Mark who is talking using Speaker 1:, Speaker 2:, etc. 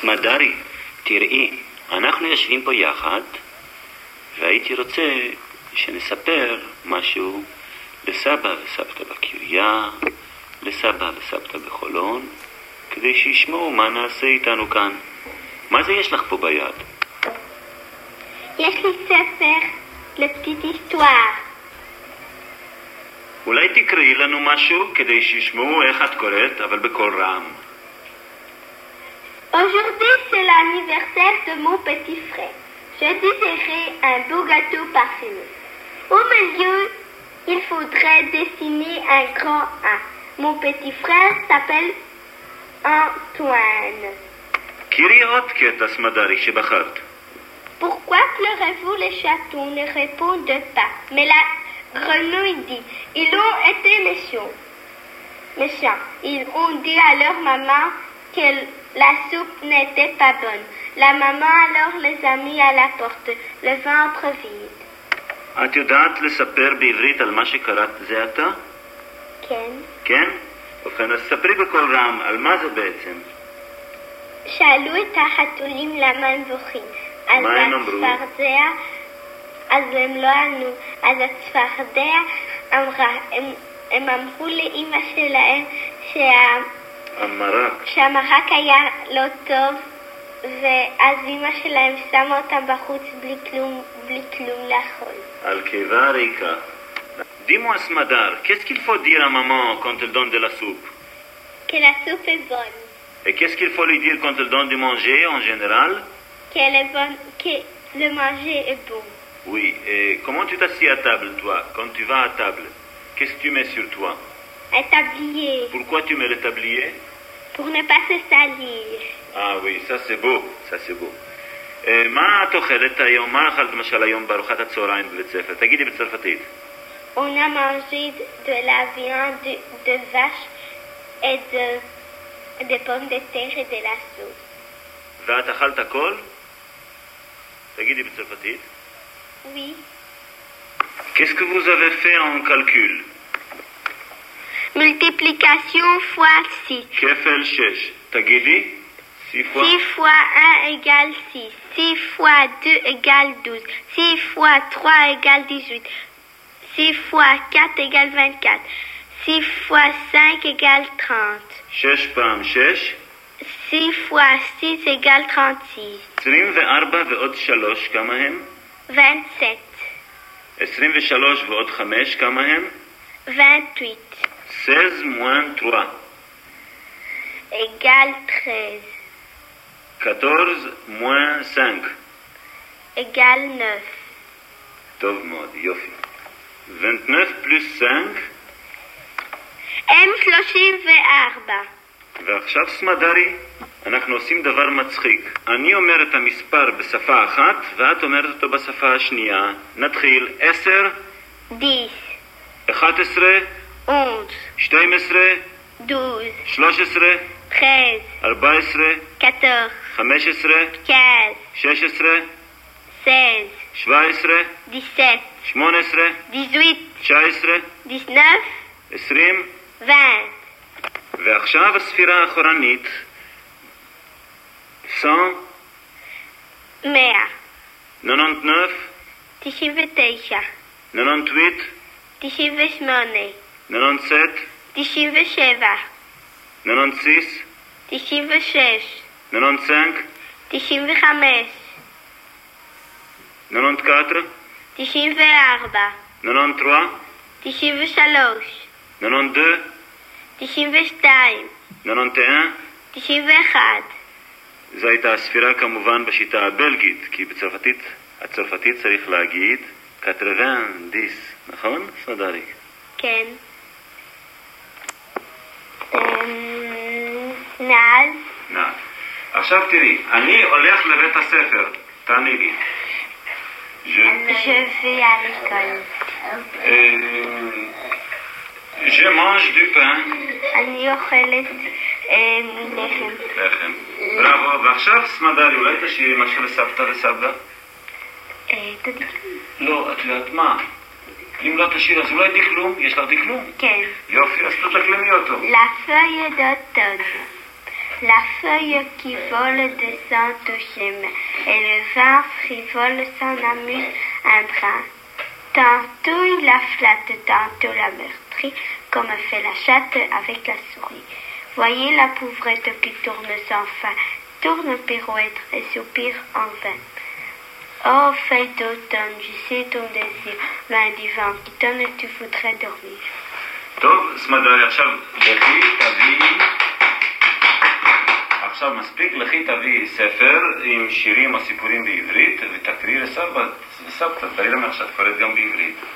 Speaker 1: סמדרי, תראי, אנחנו יושבים פה יחד, והייתי רוצה שנספר משהו לסבא וסבתא בקריה, לסבא וסבתא בחולון, כדי שישמעו מה נעשה איתנו כאן. מה זה יש לך פה ביד?
Speaker 2: יש לי ספר לפתית היסטואר.
Speaker 1: אולי תקראי לנו משהו כדי שישמעו איך את קוראת, אבל בקול רם.
Speaker 2: Aujourd'hui, c'est l'anniversaire de mon petit frère. Je désirais un beau gâteau parfumé. Au milieu, il faudrait dessiner un grand A. Mon petit frère s'appelle Antoine.
Speaker 1: קראי עוד קטע סמדרי שבחרת.
Speaker 2: Pourquoi pleurez-vous les chatons ne répondent pas? Mais la grenouille dit, ils ont été méchants. Ils ont dit à leur maman que la soupe n'était pas bonne. La maman alors les a mis à la porte, le ventre vide.
Speaker 1: את יודעת לספר בעברית על מה שקראת זה עתה?
Speaker 2: כן.
Speaker 1: כן? ובכן, אז ספרי בקול רם, על מה זה בעצם?
Speaker 2: שאלו את החתולים למה הם בוכים.
Speaker 1: מה הם אמרו?
Speaker 2: אז הם לא ענו. אז הצפרדע אמרה, הם אמרו לאמא שלהם שהמרק היה לא טוב, ואז אמא שלהם שמה אותם בחוץ בלי כלום לאכול.
Speaker 1: על קיבה ריקה. Dis-moi, Smadar, qu'est-ce qu'il faut dire à maman quand elle donne de la soupe?
Speaker 2: Que la soupe est bonne.
Speaker 1: Et qu'est-ce qu'il faut lui dire quand elle donne de manger en général?
Speaker 2: Qu'elle est bonne, que le manger est bon.
Speaker 1: Oui, et comment tu t'assieds à table, toi, quand tu vas à table? Qu'est-ce que tu mets sur toi?
Speaker 2: Un tablier.
Speaker 1: Pourquoi tu mets le tablier?
Speaker 2: Pour ne pas se salir.
Speaker 1: Ah oui, ça c'est beau, ça c'est beau. מה את אוכלת היום? מה אכלת למשל היום בארוחת הצהריים בבית ספר? תגידי בצרפתית.
Speaker 2: On a mangé de la viande de vache et de pommes de terre et de la soupe.
Speaker 1: ואת אכלת הכל? תגידי בצרפתית.
Speaker 2: Oui.
Speaker 1: Qu'est-ce que vous avez fait en calcul?
Speaker 2: Multiplication fois 6.
Speaker 1: כפל 6. תגידי. 6 fois
Speaker 2: 6 fois 1 égale 6. 6 fois 2 égale 12. 6 fois 3 égale 18. 6 fois 4 égale 24. 6 fois 5 égale 30.
Speaker 1: 6 פעם 6.
Speaker 2: 6 fois 6 égale 36.
Speaker 1: 24 ועוד 3 כמה הם?
Speaker 2: 27.
Speaker 1: 23 ועוד 5 כמה הם?
Speaker 2: 28.
Speaker 1: 16 moins 3.
Speaker 2: Égale 13.
Speaker 1: 14 moins 5.
Speaker 2: Égale 9.
Speaker 1: טוב מאוד, יופי. 29 plus 5.
Speaker 2: הם 34.
Speaker 1: ועכשיו סמדרי, אנחנו עושים דבר מצחיק. אני אומר את המספר בשפה אחת, ואת אומרת אותו בשפה השנייה. נתחיל. 10.
Speaker 2: 10.
Speaker 1: 11.
Speaker 2: 11.
Speaker 1: 12.
Speaker 2: 12.
Speaker 1: 13.
Speaker 2: 13.
Speaker 1: 14.
Speaker 2: 14.
Speaker 1: 15.
Speaker 2: 15.
Speaker 1: 16.
Speaker 2: 16.
Speaker 1: 17.
Speaker 2: 17.
Speaker 1: 18.
Speaker 2: 18.
Speaker 1: 19.
Speaker 2: 19.
Speaker 1: 20.
Speaker 2: 20.
Speaker 1: ועכשיו הספירה האחורנית. 100.
Speaker 2: 100.
Speaker 1: 99.
Speaker 2: 99.
Speaker 1: 98.
Speaker 2: 98.
Speaker 1: 97.
Speaker 2: 97.
Speaker 1: 96.
Speaker 2: 96.
Speaker 1: 95.
Speaker 2: 95.
Speaker 1: 94.
Speaker 2: 94.
Speaker 1: 93.
Speaker 2: 93.
Speaker 1: 92.
Speaker 2: 92.
Speaker 1: 91.
Speaker 2: 91.
Speaker 1: זו הייתה הספירה כמובן בשיטה הבלגית, כי הצרפתית צריך להגיד 90, נכון? סמדרי.
Speaker 2: כן. נאז.
Speaker 1: נאז. עכשיו תראי, אני הולך לבית הספר, תעני לי.
Speaker 2: Je vais à l'école.
Speaker 1: Je mange du pain.
Speaker 2: אני אוכלת לחם.
Speaker 1: לחם. בראבו. ועכשיו סמדרי, אולי תשאירי משהו לסבתא וסבא?
Speaker 2: תודה.
Speaker 1: לא, את יודעת מה? אם לא תשאיר, אז אולי דקלום? יש לך דקלום?
Speaker 2: כן.
Speaker 1: יופי, אז תתקלמי אותו.
Speaker 2: La feuille d'automne. La feuille qui vole descend au chemin, et le vent frivole s'en amuse un brin. Tantôt il la flatte, tantôt la meurtrit, comme fait la chatte avec la souris. Voyez la pauvrette qui tourne sans fin, tourne pirouette et soupire en vain. Oh, feuille d'automne, je sais ton désir, main du vent qui donne, tu voudrais dormir.
Speaker 1: טוב, סמדר, עכשיו לכי תביאי, עכשיו מספיק, לכי תביאי ספר עם שירים או סיפורים בעברית ותקריאי לסבתא, תראי להם איך שאת קוראת גם בעברית.